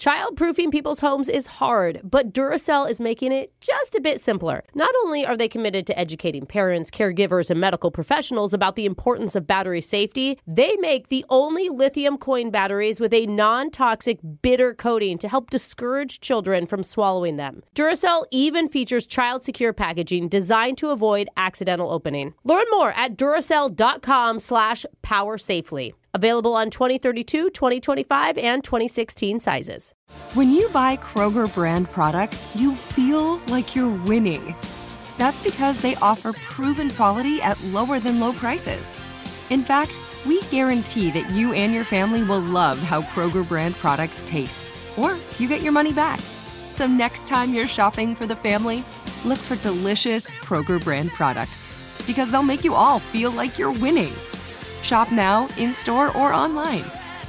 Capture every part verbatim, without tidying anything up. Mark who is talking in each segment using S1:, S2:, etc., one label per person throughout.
S1: Childproofing people's homes is hard, but Duracell is making it just a bit simpler. Not only are they committed to educating parents, caregivers, and medical professionals about the importance of battery safety, they make the only lithium coin batteries with a non-toxic bitter coating to help discourage children from swallowing them. Duracell even features child-secure packaging designed to avoid accidental opening. Learn more at Duracell.com slash power safely. Available on twenty thirty-two, twenty twenty-five, and twenty sixteen sizes.
S2: When you buy Kroger brand products, you feel like you're winning. That's because they offer proven quality at lower than low prices. In fact, we guarantee that you and your family will love how Kroger brand products taste, or you get your money back. So next time you're shopping for the family, look for delicious Kroger brand products, because they'll make you all feel like you're winning. Shop now, in-store, or online.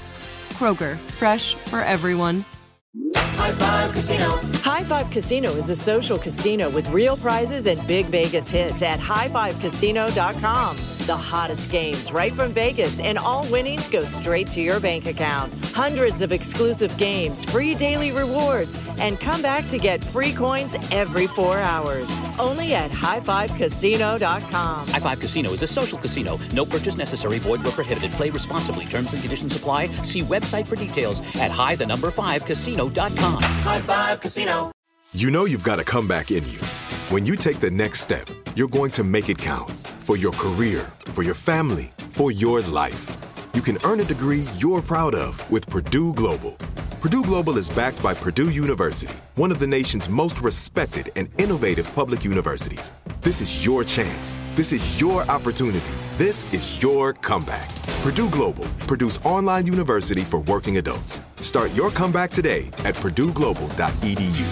S2: Kroger, fresh for everyone.
S3: High Five Casino. High Five Casino is a social casino with real prizes and big Vegas hits at high five casino dot com. The hottest games right from Vegas, and all winnings go straight to your bank account. Hundreds of exclusive games, free daily rewards, and come back to get free coins every four hours. Only at high five casino dot com.
S4: High Five Casino is a social casino. No purchase necessary. Void where prohibited. Play responsibly. Terms and conditions apply. See website for details at high the number five casino dot com.
S3: High Five Casino.
S5: You know you've got a comeback in you. When you take the next step, you're going to make it count. For your career, for your family, for your life. You can earn a degree you're proud of with Purdue Global. Purdue Global is backed by Purdue University, one of the nation's most respected and innovative public universities. This is your chance. This is your opportunity. This is your comeback. Purdue Global, Purdue's online university for working adults. Start your comeback today at purdue global dot e d u.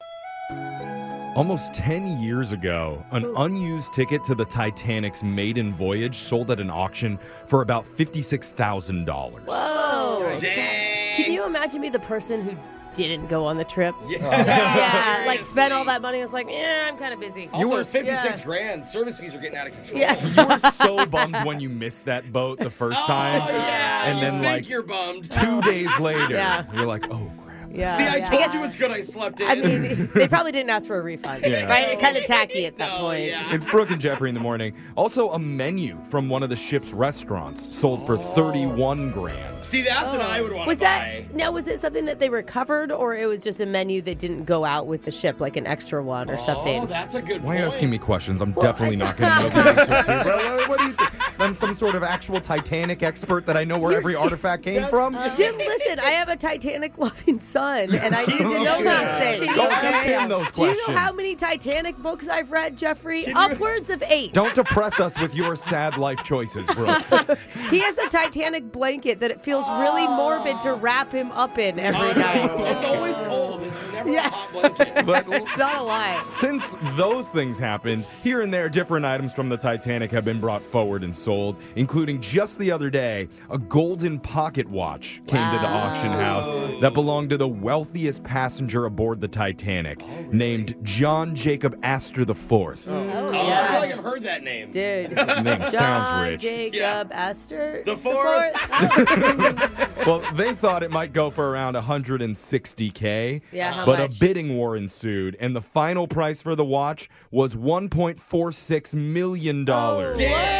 S6: Almost ten years ago, an unused ticket to the Titanic's maiden voyage sold at an auction for about fifty-six thousand dollars.
S1: Whoa.
S7: Dang.
S1: Can you imagine me the person who didn't go on the trip?
S7: Yeah,
S1: yeah like spent all that money. I was like, yeah, I'm kind of busy.
S7: Also,
S6: You were-
S7: fifty-six
S1: yeah.
S7: grand. Service fees are getting out of control.
S1: Yeah.
S6: You were so bummed when you missed that boat the first time.
S7: Oh, yeah.
S6: And
S7: you
S6: then,
S7: think
S6: like,
S7: you're bummed.
S6: two days later,
S1: Yeah.
S6: you're like, oh, crap.
S1: Yeah,
S7: See, I
S1: yeah.
S7: told
S1: guess-
S7: you it's good I slept in.
S1: I mean, they probably didn't ask for a refund,
S6: Yeah.
S1: right? Kind of tacky at that
S7: No,
S1: point.
S7: yeah.
S6: It's Brooke and Jeffrey in the morning. Also, a menu from one of the ship's restaurants sold for thirty-one grand.
S7: See, that's what I would want to
S1: Was
S7: buy.
S1: that now? Was it something that they recovered, or it was just a menu that didn't go out with the ship, like an extra one or
S7: Oh,
S1: something?
S7: that's a good
S6: Why are you
S7: point.
S6: asking me questions? I'm definitely not going to know the answer to. Bro, what, what do you think? I'm some sort of actual Titanic expert that I know where every artifact came from?
S1: Did listen? I have a Titanic loving son, and I need to know
S6: Okay.
S1: these things.
S6: Don't
S1: okay?
S6: ask him those
S1: Do you
S6: questions.
S1: know how many Titanic books I've read, Jeffrey? Upwards of eight.
S6: Don't depress us with your sad life choices, bro.
S1: He has a Titanic blanket that it feels really morbid to wrap him up in every night.
S7: It's always cold. It's never
S1: Yeah.
S7: a hot blanket.
S6: But
S1: It's not a lie.
S6: since those things happened, here and there, different items from the Titanic have been brought forward and sold, including just the other day, a golden pocket watch came to the auction house that belonged to the wealthiest passenger aboard the Titanic, named John Jacob Astor the Fourth.
S7: Oh, I feel
S1: Yes.
S7: like I've heard that name.
S1: Dude.
S6: Name sounds
S1: John
S6: rich.
S1: Jacob
S7: Yeah.
S1: Astor.
S7: The fourth.
S6: Well, they thought it might go for around one hundred sixty K.
S1: Yeah, how
S6: But
S1: much?
S6: a bidding war ensued, and the final price for the watch was one point four six million dollars.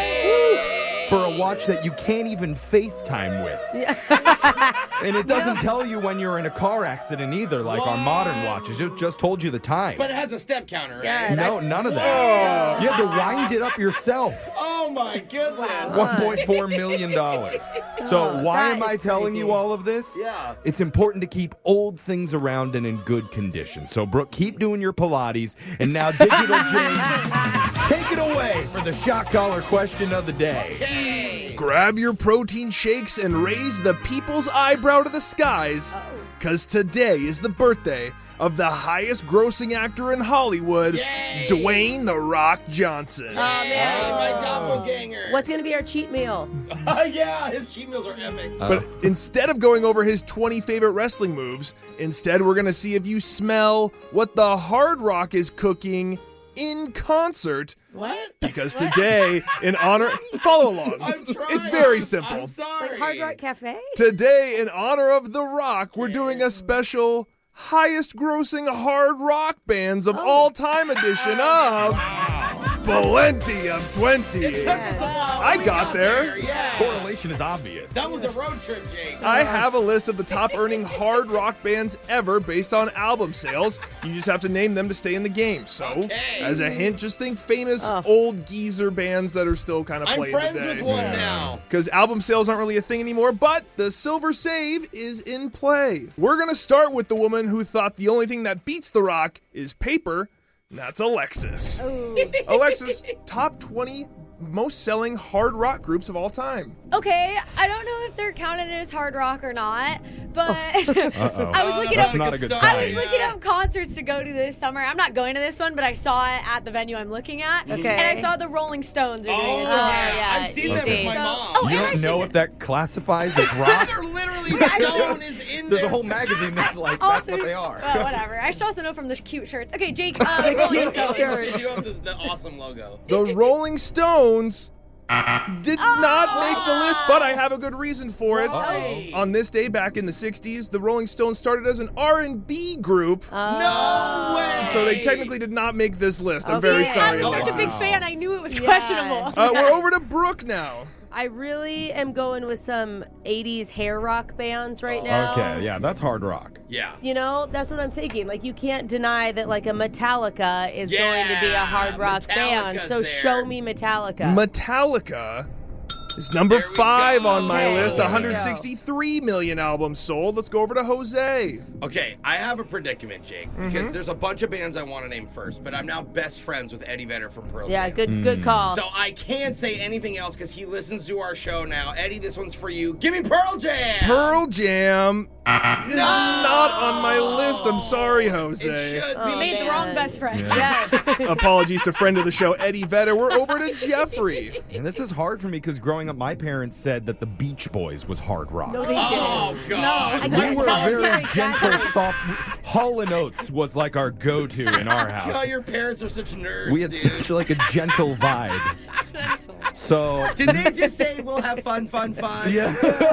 S6: For a watch that you can't even FaceTime with. And it doesn't tell you when you're in a car accident either, like our modern watches. It just told you the time.
S7: But it has a step counter, right?
S1: Yeah,
S6: no,
S1: I-
S6: none of that. You had to wind it up yourself.
S7: Oh, my goodness.
S6: one point four million dollars. So
S1: Oh,
S6: why
S1: that
S6: am I
S1: is
S6: telling
S1: crazy.
S6: you all of this?
S7: Yeah.
S6: It's important to keep old things around and in good condition. So, Brooke, keep doing your Pilates. And now, Digital Jane, take it away for the shock collar question of the day.
S8: Grab your protein shakes and raise the people's eyebrow to the skies, because today is the birthday of the highest grossing actor in Hollywood,
S7: Yay!
S8: Dwayne "The Rock" Johnson.
S1: Oh, man.
S7: Oh, my doppelganger.
S1: What's going to be our cheat meal?
S7: Oh, yeah, his cheat meals are epic.
S8: But instead of going over his twenty favorite wrestling moves, instead we're going to see if you smell what the Hard Rock is cooking in concert
S7: What?
S8: Because today, in honor, follow along.
S7: I'm trying.
S8: It's very
S7: I'm
S8: simple.
S7: sorry.
S9: Like Hard Rock Cafe?
S8: Today, in honor of The Rock, we're doing a special highest grossing hard rock bands of all time edition of Plenty of twenty.
S7: It took us a while.
S8: I
S7: We
S8: got there.
S7: Yeah.
S6: Correlation is obvious.
S7: That was a road trip, Jake.
S8: I have a list of the top earning hard rock bands ever based on album sales. You just have to name them to stay in the game. So,
S7: Okay.
S8: as a hint, just think famous old geezer bands that are still kind of
S7: I'm
S8: playing
S7: friends
S8: today.
S7: with one
S6: Yeah.
S7: now.
S8: Because album sales aren't really a thing anymore, but the silver save is in play. We're going to start with the woman who thought the only thing that beats The Rock is paper, and that's Alexis. Alexis, top twenty most selling hard rock groups of all time.
S9: Okay, I don't know if they're counted as hard rock or not, but
S6: Uh-oh.
S9: I was looking
S6: That's
S9: up.
S6: not a good
S9: I
S6: sign.
S9: was looking up concerts to go to this summer. I'm not going to this one, but I saw it at the venue I'm looking at.
S1: Okay.
S9: And I saw the Rolling Stones are doing
S7: Oh,
S9: it
S7: yeah.
S9: today.
S1: yeah,
S7: I've seen them
S1: easy.
S7: with my
S9: So-
S7: mom.
S9: oh,
S6: You
S9: and I
S6: don't know
S9: should-
S6: if that classifies as rock?
S7: They're literally Stone is in
S6: There's
S7: there.
S6: a whole magazine that's like, that's
S9: Also,
S6: what they are.
S9: Well, whatever. I should also know from the cute shirts. Okay, Jake. Uh, Rolling
S1: cute
S9: Stones.
S1: shirts.
S7: You have the, the awesome logo.
S8: The Rolling Stones did not make the list, but I have a good reason for it.
S7: Why?
S8: On this day back in the sixties, the Rolling Stones started as an R and B group,
S7: No way.
S8: so they technically did not make this list. I'm
S1: Okay.
S8: very
S9: I'm
S8: sorry.
S9: such a big
S6: Wow.
S9: fan. I knew it was
S1: Yeah.
S9: questionable.
S8: Uh, we're over to Brooke now.
S1: I really am going with some eighties hair rock bands right now.
S6: Okay, yeah, that's hard rock.
S7: Yeah.
S1: You know, that's what I'm thinking. Like, you can't deny that, like, a Metallica is going to be a
S7: Yeah,
S1: hard rock band.
S7: Metallica's
S1: So
S7: there.
S1: show me Metallica.
S8: Metallica is number
S7: There we
S8: five
S7: go.
S8: on my
S1: Okay,
S8: list.
S1: there we
S8: one
S1: go.
S8: hundred sixty-three million albums sold. Let's go over to Jose.
S7: Okay, I have a predicament, Jake,
S1: Mm-hmm.
S7: because there's a bunch of bands I want to name first, but I'm now best friends with Eddie Vedder from Pearl
S1: yeah,
S7: Jam.
S1: good good call.
S7: So I can't say anything else because he listens to our show now. Eddie, this one's for you. Give me Pearl Jam.
S8: Pearl Jam is not on my list. I'm sorry, Jose.
S7: It should
S1: Oh,
S7: be.
S9: We made the
S1: man.
S9: wrong best friend.
S1: yeah.
S8: Apologies to friend of the show, Eddie Vedder. We're over to Jeffrey.
S6: And this is hard for me because growing up, my parents said that the Beach Boys was hard rock.
S1: No, they
S7: Oh,
S1: didn't.
S7: God.
S1: I
S6: we
S1: couldn't
S6: were
S1: tell if you
S6: very
S1: were
S6: gentle,
S1: exaggerating.
S6: soft. Hall and Oates was like our go-to in our
S7: God,
S6: house.
S7: your parents are such nerds,
S6: We had
S7: dude.
S6: such like a gentle vibe. So
S7: Did they just say we'll have fun, fun, fun?
S6: yeah,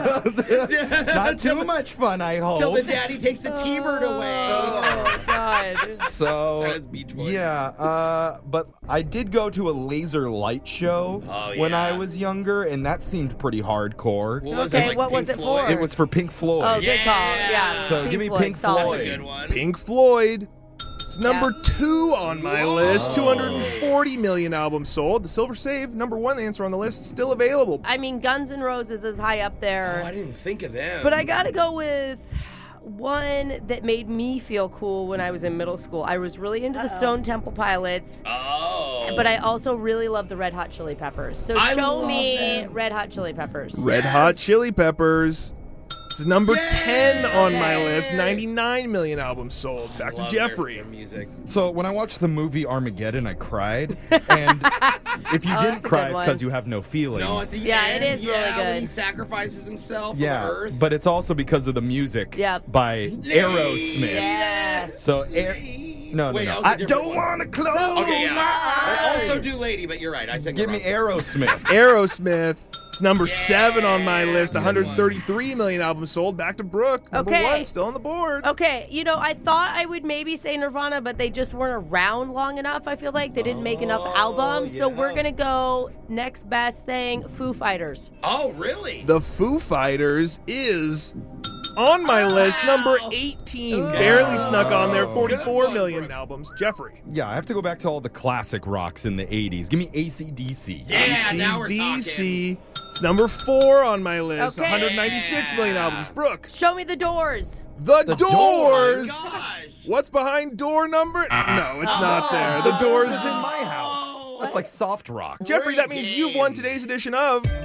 S6: not too much fun, I hope.
S7: Till the daddy takes the T-bird away.
S1: Oh, God.
S6: So
S7: So that's Beach Boys.
S6: yeah, uh, but I did go to a laser light show
S7: Oh,
S6: when I
S7: yeah.
S6: was younger, and that seemed pretty hardcore.
S7: What was
S1: Okay,
S7: it, like
S1: what was
S7: Pink
S1: it
S7: Floyd?
S1: for?
S6: It was for Pink Floyd.
S1: Oh, good call.
S7: Yeah.
S1: Yeah.
S6: So give me Pink
S1: solid.
S7: That's a
S6: Floyd.
S7: good one.
S8: Pink Floyd. It's number
S1: Yeah.
S8: two on my list. two hundred forty million albums sold. The Silver Save, number one answer on the list, still available.
S1: I mean, Guns N' Roses is high up there.
S7: Oh, I didn't think of them.
S1: But I gotta go with one that made me feel cool when I was in middle school. I was really into the Stone Temple Pilots,
S7: Oh.
S1: but I also really love the Red Hot Chili Peppers. So
S7: I
S1: show
S7: love
S1: me
S7: them.
S1: Red Hot Chili Peppers.
S8: Red
S7: Yes.
S8: Hot Chili Peppers. It's number
S7: Yay!
S8: ten on my list. ninety-nine million albums sold. Back to
S7: Love their-
S8: Jeffrey.
S7: their music.
S6: So when I watched the movie Armageddon, I cried. And if you
S1: Oh,
S6: didn't
S1: that's a
S6: cry,
S1: good
S6: it's
S1: one.
S6: because you have no feelings.
S7: No, at the
S1: Yeah,
S7: end,
S1: it is really
S7: yeah, when
S1: good.
S7: he sacrifices himself
S6: yeah,
S7: for the earth.
S6: but it's also because of the music
S1: Yep.
S6: by Aerosmith.
S1: Yeah.
S6: So Air- no, no,
S7: Wait,
S6: no.
S7: that was a
S6: I
S7: different
S6: don't
S7: one.
S6: want to close.
S7: Okay, yeah.
S6: my
S7: I
S6: eyes.
S7: also do Lady, but you're right. I said
S6: Give me Aerosmith.
S8: Aerosmith. It's number
S7: Yeah.
S8: seven on my list.
S7: Good
S8: one hundred thirty-three million albums sold. Back to Brooke. Number
S1: Okay.
S8: one, still on the board.
S1: Okay, you know, I thought I would maybe say Nirvana, but they just weren't around long enough. I feel like they didn't make enough albums. So
S7: yeah.
S1: we're gonna go next best thing, Foo Fighters.
S7: Oh, really?
S8: The Foo Fighters is on my list, number eighteen. Barely snuck on there. forty-four
S7: Good one,
S8: million
S7: Brooke.
S8: albums. Jeffrey.
S6: Yeah, I have to go back to all the classic rocks in the eighties. Give me A C D C.
S7: Yeah, now we're
S8: A C D
S7: talking.
S8: C. It's number four on my list.
S1: Okay.
S8: one hundred ninety-six million albums. Brooke.
S1: Show me the Doors.
S8: The,
S6: The
S8: Doors.
S6: Doors.
S7: Gosh.
S8: What's behind door number? No, it's not there. The
S6: The
S8: Doors
S6: Doors
S8: is
S6: is in
S8: in
S6: my house. That's like soft rock.
S8: Jeffrey, that means you've won today's edition of
S7: Wow.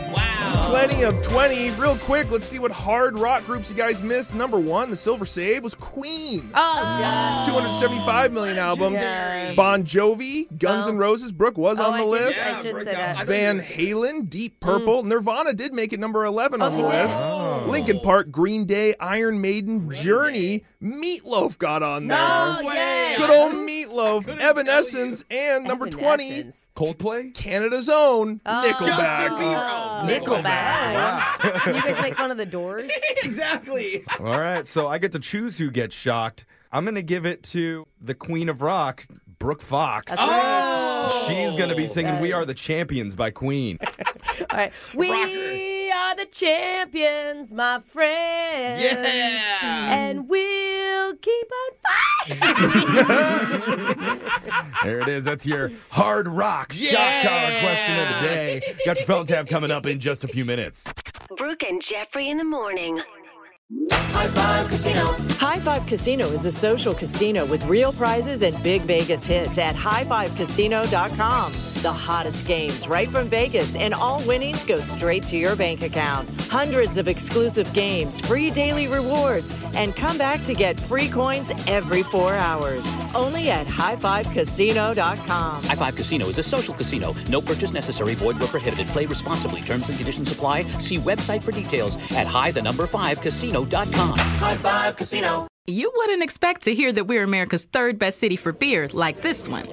S8: Plenty of twenty. Real quick, let's see what hard rock groups you guys missed. Number one, the Silver Save, was Queen.
S1: Oh, yeah.
S8: two hundred seventy-five million albums.
S1: Yeah.
S8: Bon Jovi, Guns
S1: Oh.
S8: N' Roses. Brooke was
S1: Oh,
S8: on the
S1: I did-
S8: list.
S1: I should say that.
S8: Van Halen, Deep Purple. Nirvana did make it number eleven on
S1: Oh,
S8: the
S1: they did?
S8: list.
S6: Oh.
S8: Linkin Park, Green Day, Iron Maiden, Journey. Meatloaf got on there.
S1: No way.
S8: Good old Meatloaf. Evanescence. And number twenty,
S1: Evanescence.
S6: Coldplay?
S8: Canada's own
S1: Oh.
S8: Nickelback.
S7: Justin Bieber.
S1: Nickelback. You guys make fun of the Doors?
S7: Exactly.
S6: All right, so I get to choose who gets shocked. I'm going to give it to the Queen of Rock, Brooke Fox.
S1: That's right.
S6: She's going to be singing
S1: Right.
S6: We Are the Champions by Queen.
S1: All right. We
S7: Rocker.
S1: are the champions, my friends.
S7: Yeah.
S1: And we'll keep on fighting.
S6: There it is. That's your hard rock shock
S7: Yeah.
S6: collar question of the day. Got your phone tab coming up in just a few minutes.
S10: Brooke and Jeffrey in the morning.
S3: High Five Casino. High Five Casino is a social casino with real prizes and big Vegas hits at high five casino dot com. The hottest games right from Vegas, and all winnings go straight to your bank account. Hundreds of exclusive games, free daily rewards, and come back to get free coins every four hours. Only at high five casino dot com.
S4: High Five Casino is a social casino. No purchase necessary. Void where prohibited. Play responsibly. Terms and conditions apply. See website for details at high the number five casino dot com.
S3: High Five Casino.
S11: You wouldn't expect to hear that we're America's third best city for beer like this one.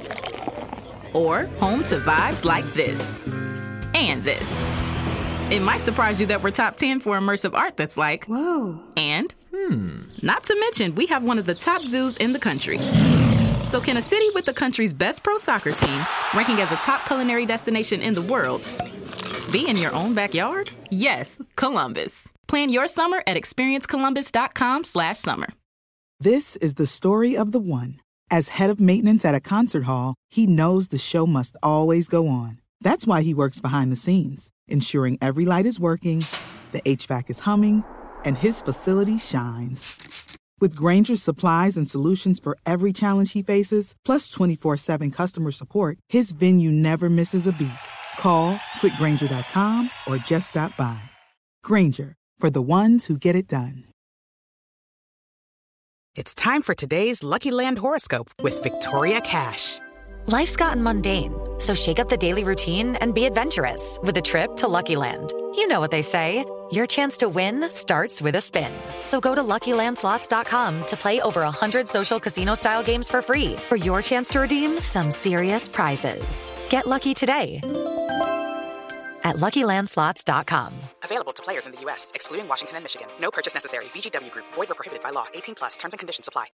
S11: Or home to vibes like this. And this. It might surprise you that we're top ten for immersive art that's like, whoa. And, hmm. Not to mention, we have one of the top zoos in the country. So can a city with the country's best pro soccer team, ranking as a top culinary destination in the world, be in your own backyard? Yes, Columbus. Plan your summer at experience columbus dot com slash summer.
S12: This is the story of the one. As head of maintenance at a concert hall, he knows the show must always go on. That's why he works behind the scenes, ensuring every light is working, the H V A C is humming, and his facility shines. With Grainger's supplies and solutions for every challenge he faces, plus twenty-four seven customer support, his venue never misses a beat. Call quick grainger dot com or just stop by. Grainger, for the ones who get it done.
S13: It's time for today's Lucky Land horoscope with Victoria Cash.
S14: Life's gotten mundane, so shake up the daily routine and be adventurous with a trip to Lucky Land. You know what they say, your chance to win starts with a spin. So go to lucky land slots dot com to play over one hundred social casino-style games for free for your chance to redeem some serious prizes. Get lucky today at lucky land slots dot com.
S13: Available to players in the U S, excluding Washington and Michigan. No purchase necessary. V G W Group. Void where prohibited by law. eighteen plus. Terms and conditions apply.